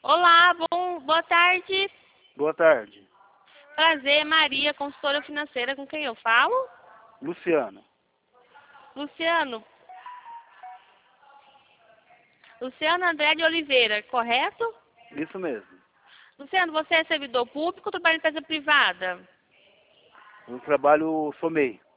Olá, boa tarde. Boa tarde. Prazer, Maria, consultora financeira, com quem eu falo? Luciano. Luciano. Luciano André de Oliveira, correto? Isso mesmo. Luciano, você é servidor público ou trabalha em empresa privada? Eu trabalho, sou MEI.